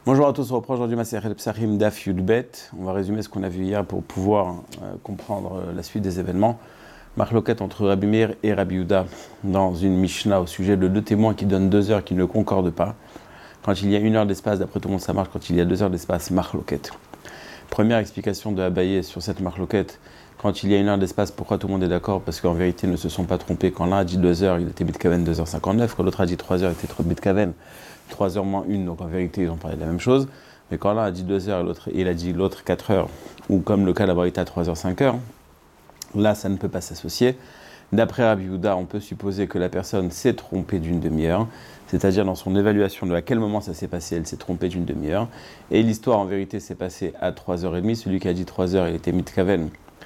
Bonjour à tous, on reprend aujourd'hui Masechet Psachim Daf Yudbet. On va résumer ce qu'on a vu hier pour pouvoir comprendre la suite des événements. Marloquette entre Rabbi Meir et Rabbi Yehuda dans une Mishnah au sujet de deux témoins qui donnent 2 heures qui ne concordent pas. Quand il y a 1 heure d'espace, d'après tout le monde ça marche, quand il y a 2 heures d'espace, Marloquette. Première explication de Abaye sur cette Marloquette. Quand il y a 1 heure d'espace, pourquoi tout le monde est d'accord? Parce qu'en vérité, ils ne se sont pas trompés. Quand l'un a dit 2 heures, il était Bitkaven 2h59. Quand l'autre a dit 3 heures, il était trop Bitkaven 3 heures moins 1. Donc en vérité, ils ont parlé de la même chose. Mais quand l'un a dit 2 heures et l'autre, il a dit l'autre 4 heures, ou comme le cas d'abord était à 3 heures, 5 heures, là, ça ne peut pas s'associer. D'après Rabbi Yehuda, on peut supposer que la personne s'est trompée d'une demi-heure, c'est-à-dire dans son évaluation de à quel moment ça s'est passé, elle s'est trompée d'une demi-heure. Et l'histoire, en vérité, s'est passée à 3h30. Celui qui a dit 3 heures, il était Mitkaven.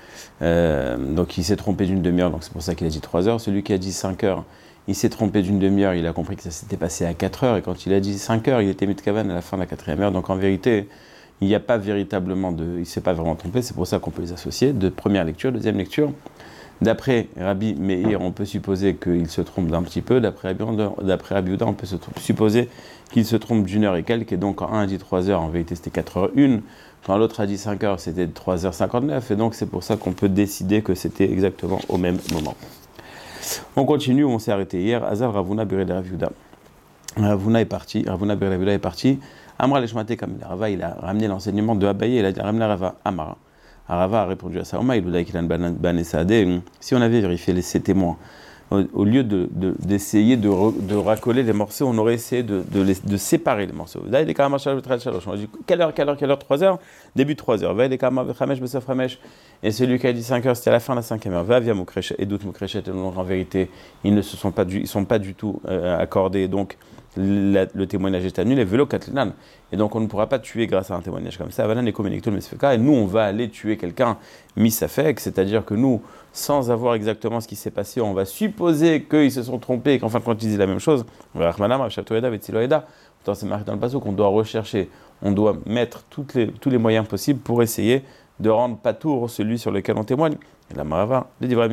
Donc il s'est trompé d'une demi-heure, donc c'est pour ça qu'il a dit 3 heures. Celui qui a dit 5 heures, il s'est trompé d'une demi-heure, il a compris que ça s'était passé à 4 heures, et quand il a dit 5 heures, il était Mitkaven à la fin de la 4e heure. Donc en vérité, il n'y a pas véritablement il ne s'est pas vraiment trompé, c'est pour ça qu'on peut les associer. De première lecture, deuxième lecture. D'après Rabbi Meir, on peut supposer qu'il se trompe d'un petit peu. D'après Rabbi Yehuda, on peut supposer qu'il se trompe d'une heure et quelques. Et donc, quand un a dit 3 heures, en vérité, c'était 4h01. Quand l'autre a dit 5 heures, c'était 3h59. Et donc, c'est pour ça qu'on peut décider que c'était exactement au même moment. On continue, on s'est arrêté hier. Azal Ravuna Bere de Rabbi Yehuda. Ravuna est parti. Ravuna Bere de Rabbi Yehuda est parti. Amra Leshmate Kamil Rava, il a ramené l'enseignement de Abaye. Il a ramené Rava Amara. Rava a répondu à ça. Si on avait vérifié ces témoins, au lieu d'essayer de racoler les morceaux, on aurait essayé de séparer les morceaux. Là, il est quand même on a dit quelle heure 3 heures, début de 3 heures. Et celui qui a dit 5 heures, c'était à la fin de la 5e heure. Va via Moukrechet et doute Moukrechet. Donc en vérité, ils ne sont pas du tout accordés. Donc le témoignage est annulé, vélo katlinan. Et donc on ne pourra pas tuer grâce à un témoignage comme ça. Et nous, on va aller tuer quelqu'un misafek, c'est-à-dire que nous, sans avoir exactement ce qui s'est passé, on va supposer qu'ils se sont trompés et qu'en fin de compte ils disent la même chose. C'est marqué dans le passage qu'on doit rechercher, on doit mettre tous les moyens possibles pour essayer de rendre patour celui sur lequel on témoigne. Et la marava,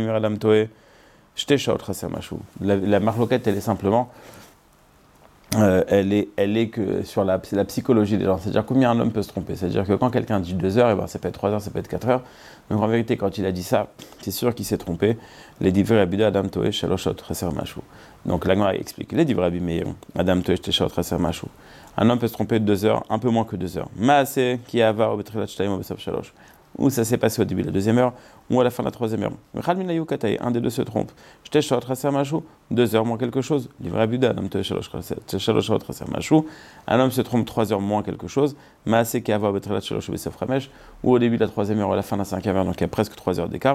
la marloquette, elle est simplement elle est que c'est la psychologie des gens. C'est-à-dire combien un homme peut se tromper. C'est-à-dire que quand quelqu'un dit 2 heures, et ben ça peut être 3 heures, ça peut être 4 heures. Donc en vérité, quand il a dit ça, c'est sûr qu'il s'est trompé. Les divrei Abida Adam Toé Shaloshot Reser Mashou. Donc la Gemara explique. Les divrei Abimei Adam Toé Shaloshot Reser Mashou. Un homme peut se tromper de 2 heures, un peu moins que 2 heures. Maase qui ava au betrilat shtaim au besaf shalosh. Ou ça s'est passé au début de la 2e heure, ou à la fin de la 3e heure. Un des deux se trompe. 2 heures moins quelque chose. Un homme se trompe 3 heures moins quelque chose. Ou au début de la 3e heure, ou à la fin de la 5e heure, donc il y a presque 3 heures d'écart.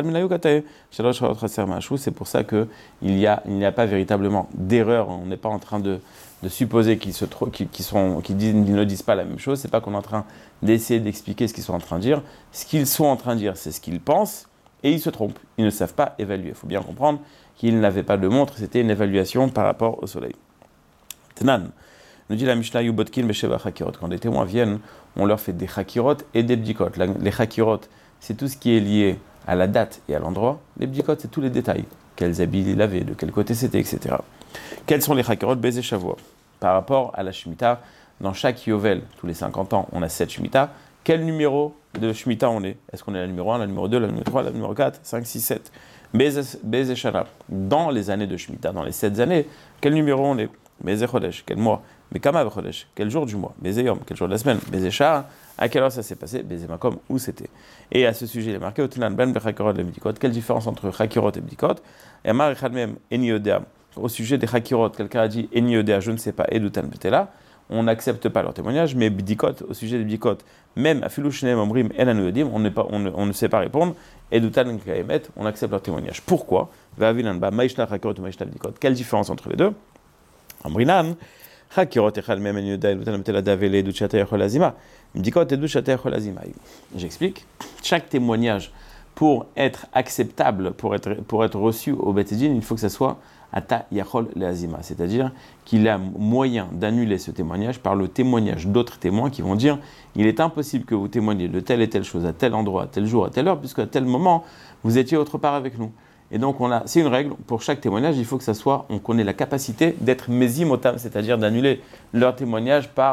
C'est pour ça qu'il n'y a pas véritablement d'erreur. On n'est pas en train de supposer qu'ils ne disent pas la même chose. C'est pas qu'on est en train d'essayer d'expliquer ce qu'ils sont en train de dire. Ce qu'ils sont en train de dire, c'est ce qu'ils pensent, et ils se trompent. Ils ne savent pas évaluer. Il faut bien comprendre qu'ils n'avaient pas de montre, c'était une évaluation par rapport au soleil. Tenan, nous dit la Mishnah Yubotkin Besheva Chakirot. Quand des témoins viennent, on leur fait des Chakirot et des Bdikot. Les Chakirot, c'est tout ce qui est lié à la date et à l'endroit. Les Bdikot, c'est tous les détails. Quels habits il avait, de quel côté c'était, etc. Quels sont les Chakirot Bézé Shavua? Par rapport à la Shemitah, dans chaque Yovel, tous les 50 ans, on a 7 Shemitah. Quel numéro de Shemitah on est? Est-ce qu'on est la numéro 1, la numéro 2, la numéro 3, la numéro 4, 5, 6, 7? Bézé Shana. Dans les années de Shemitah, dans les 7 années, quel numéro on est? Bézé Chodesh, quel mois? Bekama Chodesh, quel jour du mois? Bézé Yom, quel jour de la semaine? Bézé Shah, à quelle heure ça s'est passé? Bézé Makom, où c'était? Et à ce sujet, il est marqué Otenan Ben Bechakirot le Bdikot. Quelle différence entre Chakirot et Bdikot? Et Amar Echadmem Eniodea. Au sujet des Chakirot, quelqu'un a dit Eniodea, je ne sais pas, Edutan Betela. On n'accepte pas leur témoignage, mais Bdikot, au sujet des Bdikot, même Afilu Shneim Omrim Enan Yodim, on ne sait pas répondre. Edutan Kaemet, on accepte leur témoignage. Pourquoi? Vavilanba Maishna Chakirot ou Maishna Bdikot. Quelle différence entre les deux? Amrinan Chakirot Echal Mem Eniodea Edutan Betela Davele Duchata Yacholazima. Bdikot et Duchata Yacholazima. J'explique. Chaque témoignage, pour être acceptable, pour être reçu au Beit Din, il faut que ça soit Ata Yachol Leazima, c'est-à-dire qu'il a moyen d'annuler ce témoignage par le témoignage d'autres témoins qui vont dire il est impossible que vous témoigniez de telle et telle chose à tel endroit, à tel jour, à telle heure, puisqu'à tel moment vous étiez autre part avec nous. Et donc c'est une règle, pour chaque témoignage, il faut que ça soit, on connaît la capacité d'être mésim otam, c'est-à-dire d'annuler leur témoignage par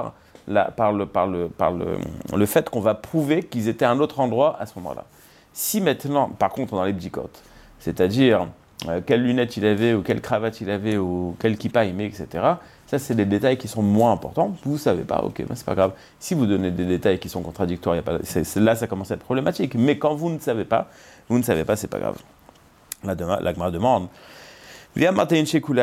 le fait qu'on va prouver qu'ils étaient à un autre endroit à ce moment-là. Si maintenant, par contre, dans les bdikotes, c'est-à-dire quelles lunettes il avait, ou quelle cravate il avait, ou quel kippa il met, etc., ça, c'est des détails qui sont moins importants. Vous ne savez pas, ok, ben, c'est pas grave. Si vous donnez des détails qui sont contradictoires, là, ça commence à être problématique. Mais quand vous ne savez pas, c'est pas grave. La Gemara demande. On est en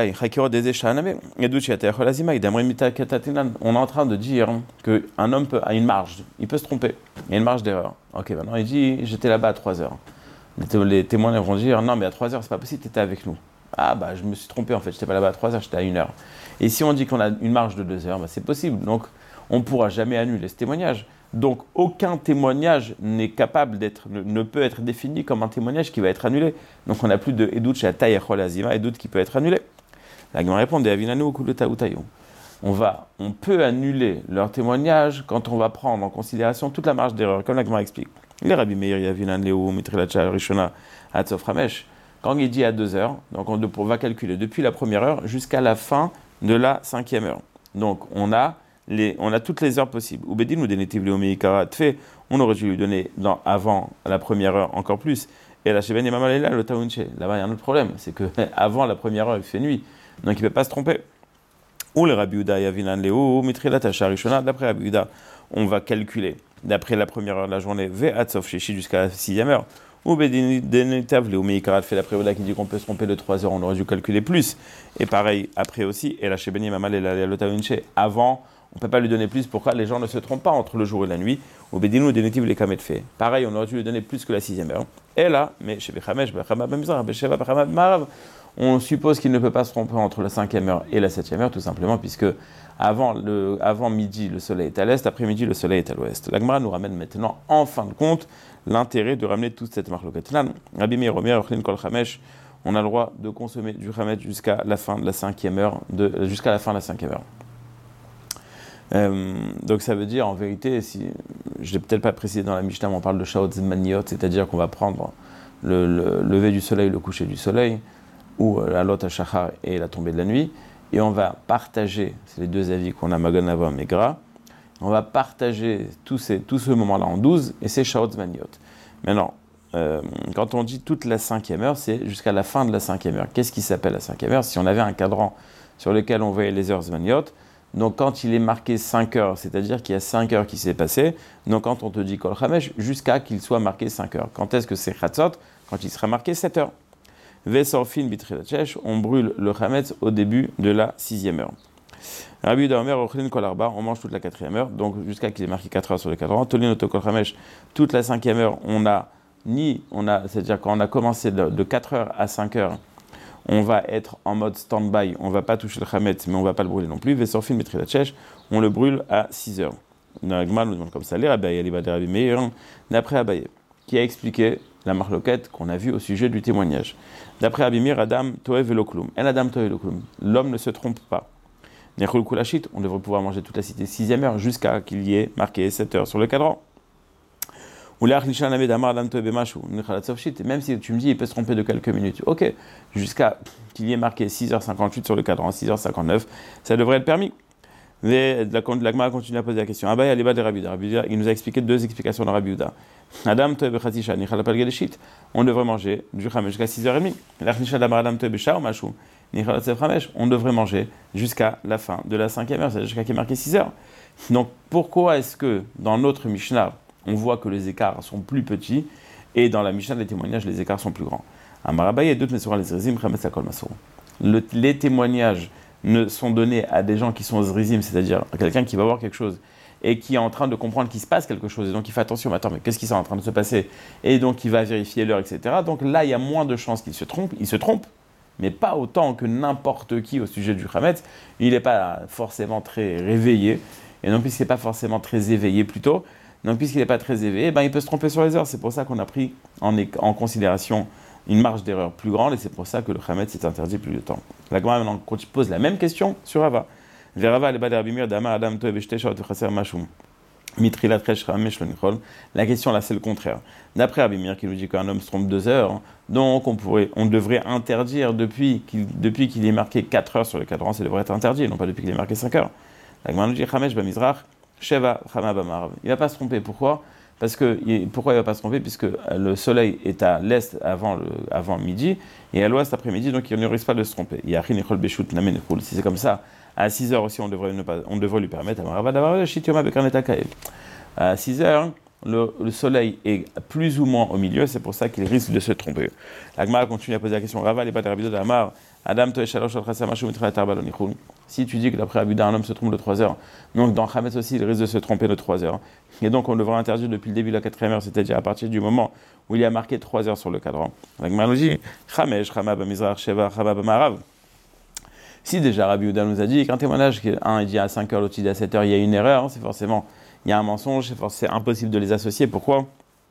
train de dire qu'un homme a une marge, il peut se tromper, il y a une marge d'erreur. Ok, maintenant il dit, j'étais là-bas à 3 heures. Les témoins vont dire, non mais à 3 heures c'est pas possible, tu étais avec nous. Ah bah je me suis trompé en fait, j'étais pas là-bas à 3 heures, j'étais à 1 heure. Et si on dit qu'on a une marge de 2 heures, bah, c'est possible, donc on ne pourra jamais annuler ce témoignage. Donc aucun témoignage n'est capable ne peut être défini comme un témoignage qui va être annulé. Donc on n'a plus de Edut chez Atay Echol Azima, Edut qui peut être annulé. La Gemara répond de Avinanu Okuluta Utayu. On peut annuler leur témoignage quand on va prendre en considération toute la marge d'erreur, comme la Gemara explique. Les Rabbi Meir Yavinan Leo Mitrilacha Rishona Atsof Ramesh. Quand il dit à 2 heures, donc on va calculer depuis la première heure jusqu'à la fin de la 5e heure. Donc on a toutes les heures possibles. Ubedin ou Denetiv Leomeikara Tfe, on aurait dû lui donner avant la première heure encore plus. Et la Sheben Yamamalela, le Taounche. Là-bas, il y a un autre problème, c'est qu'avant la première heure, il fait nuit. Donc il ne peut pas se tromper. Ou le Rabbi Uda Yavinan Leo, Mitrilat Asharishona, d'après Rabbi Uda, on va calculer d'après la première heure de la journée, Ve'atsof Sheshi jusqu'à la 6e heure. Ou Bedinitav Leomeikara fait d'après Uda qui dit qu'on peut se tromper de 3 heures, on aurait dû calculer plus. Et pareil, après aussi, et la Sheben Yamamalela, le Taounche, avant. On ne peut pas lui donner plus. Pourquoi les gens ne se trompent pas entre le jour et la nuit. Au Bédinou, des natifs, les kamet fait. Pareil, on aurait dû lui donner plus que la 6e heure. Et là, mais chez Bechamesh, on suppose qu'il ne peut pas se tromper entre la 5e heure et la 7e heure, tout simplement, puisque avant midi, le soleil est à l'est, après midi, le soleil est à l'ouest. La Gemara nous ramène maintenant, en fin de compte, l'intérêt de ramener toute cette marloquette. Rabbi Meir Omer, Ochlin Kol Chamesh, on a le droit de consommer du chametz jusqu'à la fin de la 5e heure. Donc ça veut dire en vérité, si je ne l'ai peut-être pas précisé dans la Mishnah, mais on parle de Shaot Zmaniot, c'est-à-dire qu'on va prendre le lever du soleil, le coucher du soleil, ou la Lot HaShachar et la tombée de la nuit, et on va partager, c'est les deux avis qu'on a Magan Avam et Gra, on va partager tout ce moment-là en 12, et c'est Shaot Zmaniot. Maintenant, quand on dit toute la 5e heure, c'est jusqu'à la fin de la 5e heure. Qu'est-ce qui s'appelle la 5e heure? Si on avait un cadran sur lequel on voyait les heures Zmaniot, donc quand il est marqué 5 heures, c'est-à-dire qu'il y a 5 heures qui s'est passé, donc quand on te dit Kol Chamesh, jusqu'à qu'il soit marqué 5 heures. Quand est-ce que c'est Chatzot? Quand il sera marqué 7 heures. Vesorfin bitrilachesh, on brûle le Chametz au début de la 6e heure. Rabbi Yehuda Omer, Ochlin Kol Arba, on mange toute la 4e heure, donc jusqu'à qu'il ait marqué 4 heures sur le cadran. Tolin Oto Kol Chamesh, toute la 5e heure, c'est-à-dire quand on a commencé de 4 heures à 5 heures, on va être en mode stand-by, on ne va pas toucher le chametz, mais on ne va pas le brûler non plus. Vesorfin betrilachesh, on le brûle à 6 heures. Dans la Gemara nous demande comme ça, les Rabbi Meir, d'après Abaye, qui a expliqué la marloquette qu'on a vue au sujet du témoignage. D'après Rabbi Meir, Adam Toev Eloklum, El Adam Toev Eloklum, l'homme ne se trompe pas. Nechul Kulashit, on devrait pouvoir manger toute la cité 6e heure jusqu'à qu'il y ait marqué 7 heures sur le cadran. Même si tu me dis il peut se tromper de quelques minutes, ok, jusqu'à qu'il y ait marqué 6h58 sur le cadran, 6h59, ça devrait être permis. Mais la Gemara continue à poser la question. Abaye Aliba de Rabbi Yehuda, il nous a expliqué 2 explications de Rabbi Yehuda. Adam Toeb Chatisha, Nichalapal Geleshit, on devrait manger du Chamesh jusqu'à 6h30. L'Achnisha d'Amar Adam Toeb Shah ou Mashou, Nichalatsef Chamesh, on devrait manger jusqu'à la fin de la 5e heure, c'est-à-dire jusqu'à qu'il y ait marqué 6h. Donc pourquoi est-ce que dans notre Mishnah, on voit que les écarts sont plus petits, et dans la Mishnah des témoignages, les écarts sont plus grands. Les témoignages sont donnés à des gens qui sont zrizim, c'est-à-dire à quelqu'un qui va voir quelque chose, et qui est en train de comprendre qu'il se passe quelque chose, et donc il fait attention, mais attends, mais qu'est-ce qui est en train de se passer? Et donc il va vérifier l'heure, etc. Donc là, il y a moins de chances qu'il se trompe, mais pas autant que n'importe qui au sujet du Chametz. Il n'est pas forcément très réveillé, et non puisqu'il n'est pas forcément très éveillé plutôt, donc, puisqu'il n'est pas très élevé, il peut se tromper sur les heures. C'est pour ça qu'on a pris en considération une marge d'erreur plus grande, et c'est pour ça que le chametz est interdit plus de temps. La Gemara maintenant pose la même question sur Rava. La question là, c'est le contraire. D'après Rabbi Meir qui nous dit qu'un homme se trompe 2 heures, donc on devrait interdire depuis qu'il est marqué 4 heures sur le cadran, ça devrait être interdit, non pas depuis qu'il est marqué 5 heures. La Gemara nous dit Chamesh b'mizrach Sheva Chama Bamarav. Il ne va pas se tromper. Pourquoi? Pourquoi il ne va pas se tromper? Puisque le soleil est à l'est avant midi et à l'ouest après-midi, donc il ne risque pas de se tromper. Si c'est comme ça, à 6 heures aussi, on devrait lui permettre. À 6 heures, le soleil est plus ou moins au milieu, c'est pour ça qu'il risque de se tromper. L'Agmara continue à poser la question. Rava, les pas de Amar, Adam, si tu dis que d'après Abuda, un homme se trompe de 3 heures, donc dans Chametz aussi, il risque de se tromper de 3 heures. Et donc on devrait interdire depuis le début de la 4e heure, c'est-à-dire à partir du moment où il y a marqué 3 heures sur le cadran. L'Agmara nous dit, Chamesh, Chama, Bamizrach, Sheva, Chama, Bamarav. Si déjà Rabbi Yehuda nous a dit qu'un témoignage, un il dit à 5 heures, l'autre il dit à 7 heures, il y a une erreur, c'est forcément, il y a un mensonge, c'est impossible de les associer. Pourquoi?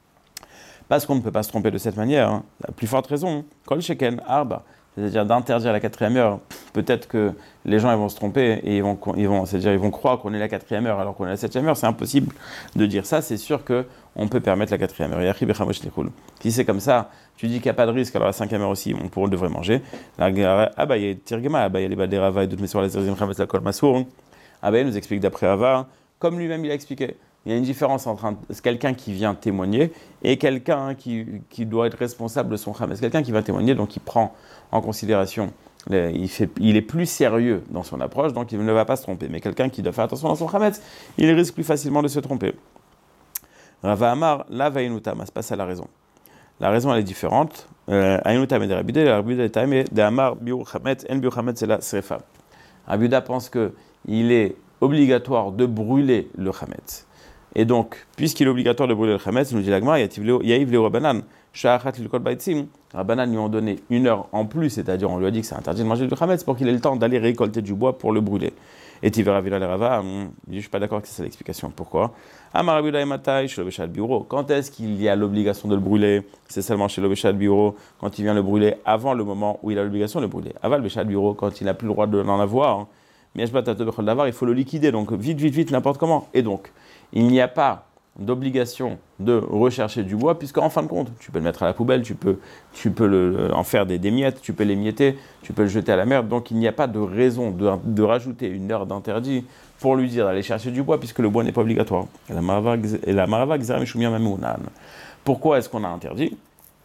Parce qu'on ne peut pas se tromper de cette manière. La plus forte raison, Kol Sheken, Arba, c'est-à-dire d'interdire la 4e heure. Peut-être que les gens ils vont se tromper et ils vont croire qu'on est la 4e heure alors qu'on est la 7e heure. C'est impossible de dire ça. C'est sûr qu'on peut permettre la 4e heure. Si c'est comme ça, tu dis qu'il n'y a pas de risque, alors la 5e heure aussi, on devrait manger. Abaye Tirgema, Abaye les Baderava et d'autres messieurs, la Zerzim Chametz la Kol Masour. Abaye nous explique d'après Rava, comme lui-même il a expliqué. Il y a une différence entre quelqu'un qui vient témoigner et quelqu'un qui doit être responsable de son Chametz. Quelqu'un qui va témoigner, donc il prend en considération, il est plus sérieux dans son approche, donc il ne va pas se tromper. Mais quelqu'un qui doit faire attention dans son Chametz, il risque plus facilement de se tromper. Rava Amar, la Vainuta, c'est pas ça la raison. La raison elle est différente. Ainuta me derabide, la Rabbi Yehuda est de Amar biur Chametz, en biur Chametz c'est la Srefa. Rabbi Yehuda pense qu'il est obligatoire de brûler le Chametz. Et donc, puisqu'il est obligatoire de brûler le Chametz, nous dit l'Agmar, Yaïv Léo Rabanan, Sha'achat Lilkol Baitzim, Rabanan lui ont donné 1 heure en plus, c'est-à-dire on lui a dit que c'est interdit de manger du Chametz pour qu'il ait le temps d'aller récolter du bois pour le brûler. Et Tivera Vila Rava, je ne suis pas d'accord que c'est ça l'explication. Pourquoi? Amarabula Ematai, chez l'Obéchal Bureau. Quand est-ce qu'il y a l'obligation de le brûler? C'est seulement chez l'Obéchal Bureau, quand il vient le brûler avant le moment où il a l'obligation de le brûler. Aval Béchal Bureau, quand il n'a plus le droit de l'en avoir. Mais il faut le liquider, donc vite, n'importe comment. Et donc, il n'y a pas d'obligation de rechercher du bois, puisqu'en fin de compte, tu peux le mettre à la poubelle, tu peux en faire des miettes, tu peux l'émietter, tu peux le jeter à la mer. Donc il n'y a pas de raison de rajouter 1 heure d'interdit pour lui dire d'aller chercher du bois, puisque le bois n'est pas obligatoire. Et la Marava Gzera Mishumia Mamounan. Pourquoi est-ce qu'on a interdit?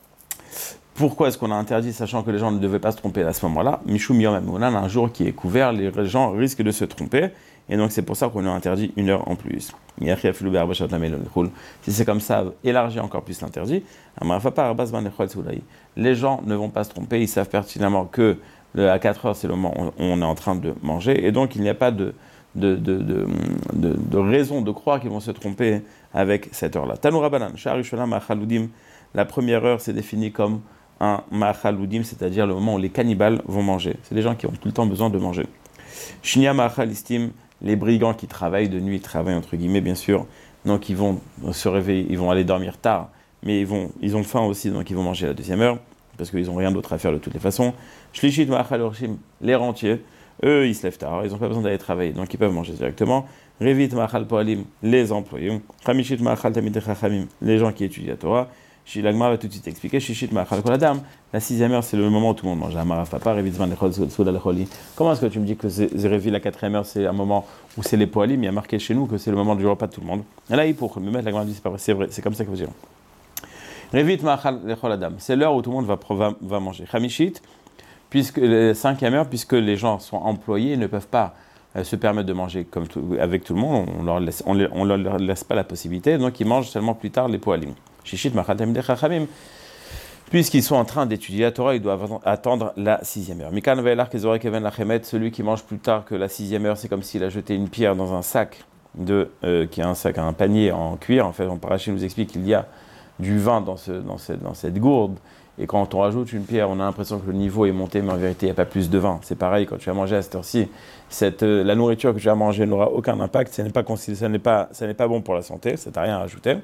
Pourquoi est-ce qu'on a interdit, sachant que les gens ne devaient pas se tromper à ce moment-là? Mishum Yom Hamounan, un jour qui est couvert, les gens risquent de se tromper, et donc c'est pour ça qu'on a interdit 1 heure en plus. Si c'est comme ça, élargir encore plus l'interdit. Les gens ne vont pas se tromper, ils savent pertinemment que à 4 heures, c'est le moment où on est en train de manger, et donc il n'y a pas de raison de croire qu'ils vont se tromper avec cette heure-là. Tanoura Banan, Sha'arisholam Achaloudim, la première heure c'est défini comme un ma'achaloudim, c'est-à-dire le moment où les cannibales vont manger. C'est des gens qui ont tout le temps besoin de manger. Shinya ma'achalistim, les brigands qui travaillent de nuit, ils travaillent entre guillemets bien sûr, donc ils vont se réveiller, ils vont aller dormir tard, mais ils ont faim aussi, donc ils vont manger à la 2e heure, parce qu'ils n'ont rien d'autre à faire de toutes les façons. Shlishit ma'achalorshim, les rentiers, eux ils se lèvent tard, ils n'ont pas besoin d'aller travailler, donc ils peuvent manger directement. Revit ma'achal poalim, les employés. Chamishit ma'achal tamidei chachamim, les gens qui étudient la Torah. L'Agmara va tout de suite expliquer. Shishit ma'achal kol adam. La 6e heure, c'est le moment où tout le monde mange. Amarav papa, revit zman lechol souda lecholi. Comment est-ce que tu me dis que Zérévi, la 4e heure, c'est un moment où c'est les poalim? Il y a marqué chez nous que c'est le moment du repas de tout le monde. Et là, pour me mettre, l'Agmara dit c'est pas vrai, c'est vrai, c'est comme ça qu'il faut dire. Revit ma'achal lechol adam. C'est l'heure où tout le monde va manger. Chamishit, puisque 5e heure, puisque les gens sont employés, ils ne peuvent pas se permettre de manger avec tout le monde. On leur laisse pas la possibilité, donc ils mangent seulement plus tard les poalim. Shishit ma'achal tamidei chachamim. Puisqu'ils sont en train d'étudier la Torah, ils doivent attendre la 6e heure. Mikan ve'elar kezorek even lachemet, celui qui mange plus tard que la 6e heure, c'est comme s'il a jeté une pierre dans un sac qui est un panier en cuir. En fait, en paraché nous explique qu'il y a du vin dans cette gourde. Et quand on rajoute une pierre, on a l'impression que le niveau est monté, mais en vérité, il n'y a pas plus de vin. C'est pareil, quand tu vas manger à cette heure-ci, la nourriture que tu vas manger n'aura aucun impact, ça n'est pas bon pour la santé, ça t'a rien à rajouter.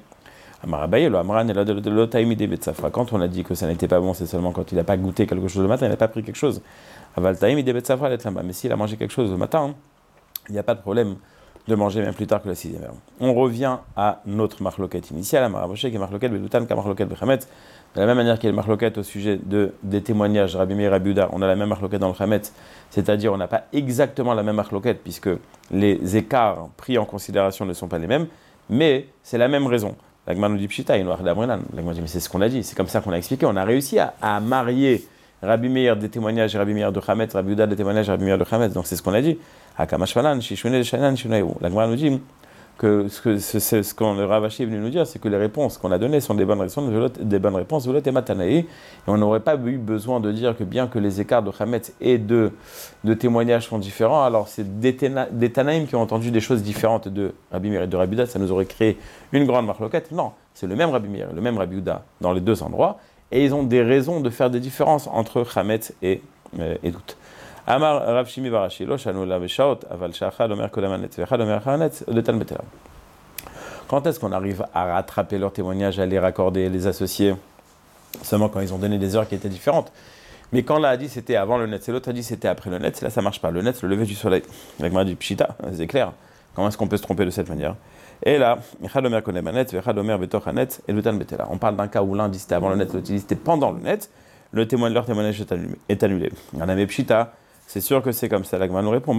Quand on a dit que ça n'était pas bon, c'est seulement quand il n'a pas goûté quelque chose le matin, il n'a pas pris quelque chose. Mais s'il a mangé quelque chose le matin, il n'y a pas de problème de manger même plus tard que la 6e heure. On revient à notre marloquette initiale, à Maraboché, qui est marloquette Beloutan, qui est marloquette Bechametz. De la même manière qu'il y a le marloquette au sujet des témoignages, Rabbi Meir et Rabbi Yehuda, on a la même marloquette dans le Chametz, c'est-à-dire on n'a pas exactement la même marloquette puisque les écarts pris en considération ne sont pas les mêmes, mais c'est la même raison. L'Agma nous dit Pshita, il nous a L'Agma dit mais c'est ce qu'on a dit, c'est comme ça qu'on a expliqué, on a réussi à marier Rabbi Meir des témoignages et Rabbi Meir de Chametz, Rabbi Yehuda des témoignages et Rabbi Meir de Chametz, donc c'est ce qu'on a dit. L'Agma nous dit que ce qu'on le Ravashi est venu nous dire, c'est que les réponses qu'on a données sont des bonnes réponses, Volot et Matanaï, et on n'aurait pas eu besoin de dire que bien que les écarts de Chametz et de témoignages sont différents, alors c'est des Tanaïm qui ont entendu des choses différentes de Rabbi Meir et de Rabbi Yehuda, ça nous aurait créé une grande marloquette. Non, c'est le même Rabbi Meir et le même Rabbi Yehuda dans les deux endroits, et ils ont des raisons de faire des différences entre Chametz et doute. Amar Rav Shimi Barashi, lo shanu la veshaot, aval shachad omer kodamanet, vechad omer chanetz, de tal betela. Quand est-ce qu'on arrive à rattraper leurs témoignages, à les raccorder, les associer? Seulement quand ils ont donné des heures qui étaient différentes. Mais quand l'un a dit c'était avant le net, et l'autre a dit c'était après le net, là ça marche pas. Le net, c'est le lever du soleil. Avec moi dit pshita, c'est clair. Comment est-ce qu'on peut se tromper de cette manière? Et là, vechad omer kodamanet, vechad omer betoch hanet, et de tal betela. On parle d'un cas où l'un dit c'était avant le net, l'autre dit c'était pendant le net. Leur témoignage est annulé. Il y en avait pshita. C'est sûr que c'est comme ça. L'Agma nous répond,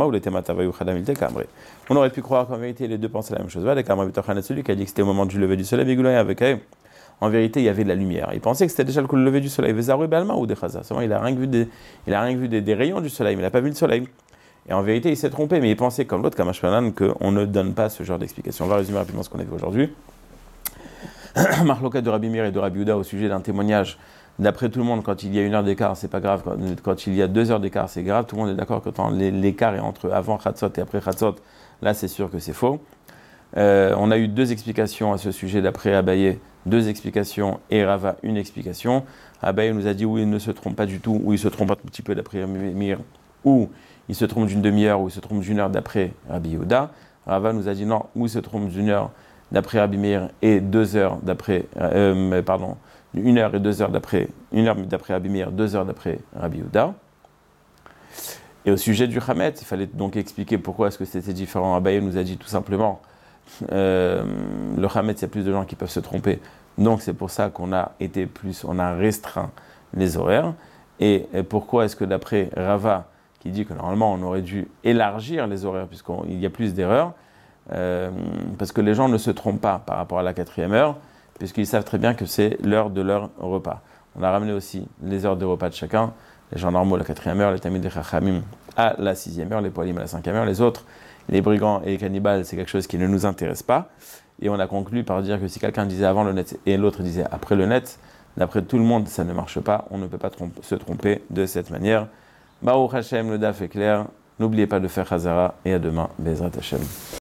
on aurait pu croire qu'en vérité les deux pensaient la même chose. Celui qui a dit que c'était au moment du lever du soleil, en vérité il y avait de la lumière. Il pensait que c'était déjà le lever du soleil. Seulement il a rien vu des rayons du soleil, mais il n'a pas vu le soleil. Et en vérité il s'est trompé, mais il pensait comme l'autre, qu'on ne donne pas ce genre d'explication. On va résumer rapidement ce qu'on a vu aujourd'hui. Marloquette de Rabbi Meir et de Rabbi Yehuda au sujet d'un témoignage. D'après tout le monde, quand il y a 1 heure d'écart, c'est pas grave. Quand il y a 2 heures d'écart, c'est grave. Tout le monde est d'accord que quand l'écart est entre avant Chatzot et après Chatzot, là c'est sûr que c'est faux. On a eu 2 explications à ce sujet d'après Abaye, 2 explications et Rava, 1 explication. Abaye nous a dit oui, il ne se trompe pas du tout, ou il se trompe un petit peu d'après Meir, ou il se trompe d'une demi-heure, ou il se trompe d'1 heure d'après Rabbi Yehuda. Rava nous a dit non, ou il se trompe d'1 heure d'après Rabbi Meir et 2 heures d'après, 1 heure et 2 heures d'après, 1 heure d'après Rabbi Meir, 2 heures d'après Rabbi Yehuda. Et au sujet du Chametz, il fallait donc expliquer pourquoi est-ce que c'était différent. Abaye nous a dit tout simplement, le Chametz, il y a plus de gens qui peuvent se tromper, donc c'est pour ça qu'on a restreint les horaires. Et pourquoi est-ce que d'après Rava, qui dit que normalement on aurait dû élargir les horaires puisqu'il y a plus d'erreurs, parce que les gens ne se trompent pas par rapport à la 4e heure, puisqu'ils savent très bien que c'est l'heure de leur repas. On a ramené aussi les heures de repas de chacun, les gens normaux à la 4e heure, les tamid des chachamim à la 6e heure, les poalim à la 5e heure, les autres, les brigands et les cannibales, c'est quelque chose qui ne nous intéresse pas. Et on a conclu par dire que si quelqu'un disait avant le net et l'autre disait après le net, d'après tout le monde, ça ne marche pas, on ne peut pas se tromper de cette manière. Baruch Hashem, le daf est clair, n'oubliez pas de faire Chazara et à demain, Bezrat Hashem.